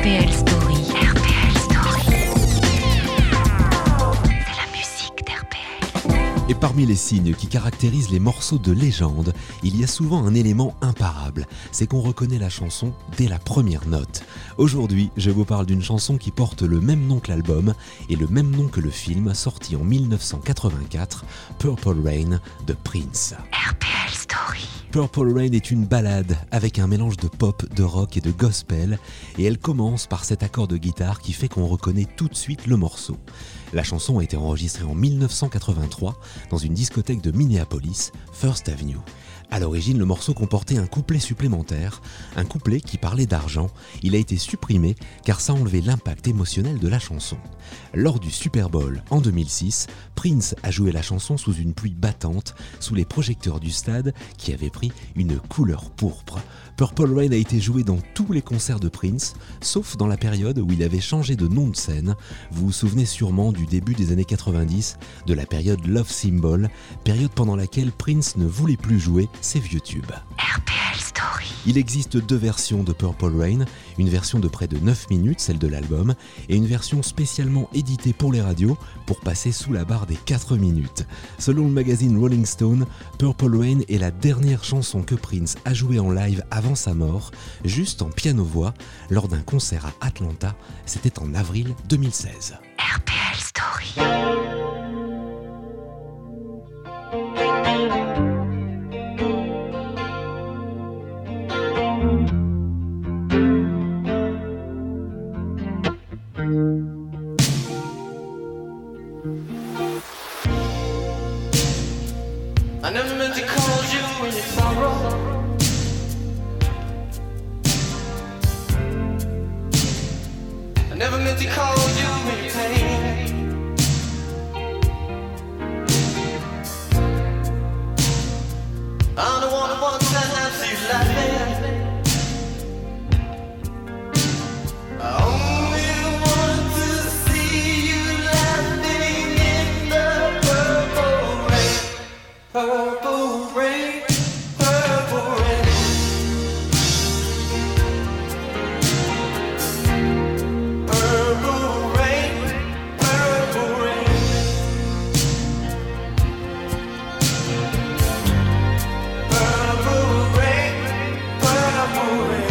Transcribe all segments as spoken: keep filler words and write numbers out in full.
R P L Story. R P L Story. C'est la musique d'R P L. Et parmi les signes qui caractérisent les morceaux de légende, il y a souvent un élément imparable, c'est qu'on reconnaît la chanson dès la première note. Aujourd'hui, je vous parle d'une chanson qui porte le même nom que l'album et le même nom que le film sorti en dix-neuf cent quatre-vingt-quatre, Purple Rain de Prince. R P L Story. Purple Rain est une ballade avec un mélange de pop, de rock et de gospel, et elle commence par cet accord de guitare qui fait qu'on reconnaît tout de suite le morceau. La chanson a été enregistrée en dix-neuf cent quatre-vingt-trois dans une discothèque de Minneapolis, First Avenue. À l'origine, le morceau comportait un couplet supplémentaire, un couplet qui parlait d'argent. Il a été supprimé car ça enlevait l'impact émotionnel de la chanson. Lors du Super Bowl en deux mille six, Prince a joué la chanson sous une pluie battante, sous les projecteurs du stade qui avaient pris une couleur pourpre. Purple Rain a été joué dans tous les concerts de Prince, sauf dans la période où il avait changé de nom de scène. Vous vous souvenez sûrement du début des années quatre-vingt-dix, de la période Love Symbol, période pendant laquelle Prince ne voulait plus jouer ses vieux tubes. R P L Story. Il existe deux versions de Purple Rain, une version de près de neuf minutes, celle de l'album, et une version spécialement éditée pour les radios pour passer sous la barre des quatre minutes. Selon le magazine Rolling Stone, Purple Rain est la dernière chanson que Prince a jouée en live avant sa mort, juste en piano-voix, lors d'un concert à Atlanta. C'était en avril deux mille seize. R P L Story. I never meant to call you in your sorrow. I never meant to call you in your pain. I'm the one who wants to see you laughing. I only want to see you laughing in the purple rain. Purple rain, purple rain. Purple rain, purple rain. Purple rain, purple rain.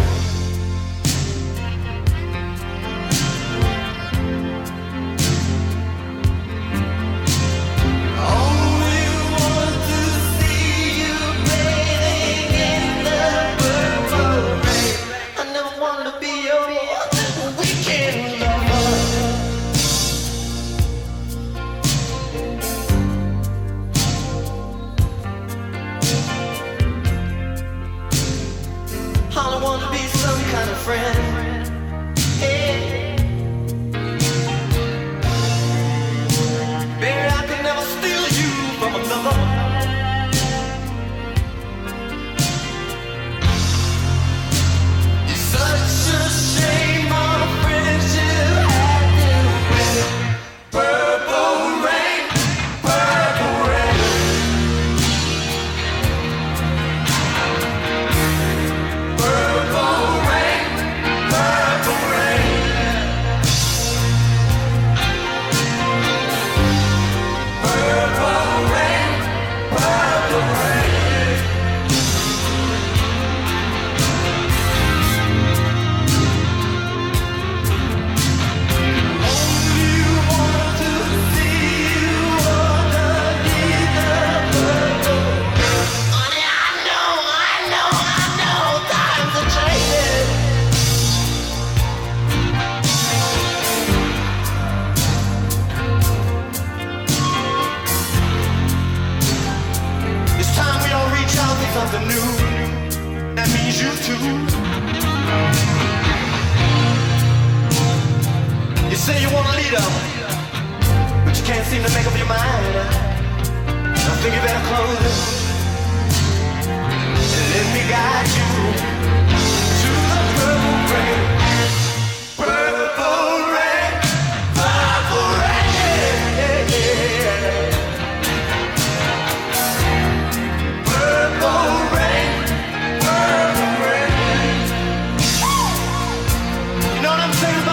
Only want to see you bathing in the purple rain. I never wanted to be your weekend lover. I don't want to be some kind of friend. Hey. Baby, I could never steal you from another. It's such a shame our friendship had to end. Purple rain, purple rain. Purple rain, purple rain. Purple rain, purple rain. Only want to see you underneath the purple rain. Honey, I know, I know, I know, times are changing. It's time we all reach out for something new. That means you too. You say you want a leader, but you can't seem to make up your mind. I think you better close it and let me guide you to the purple rain. Purple rain, purple rain. Purple rain, purple rain. You know what I'm saved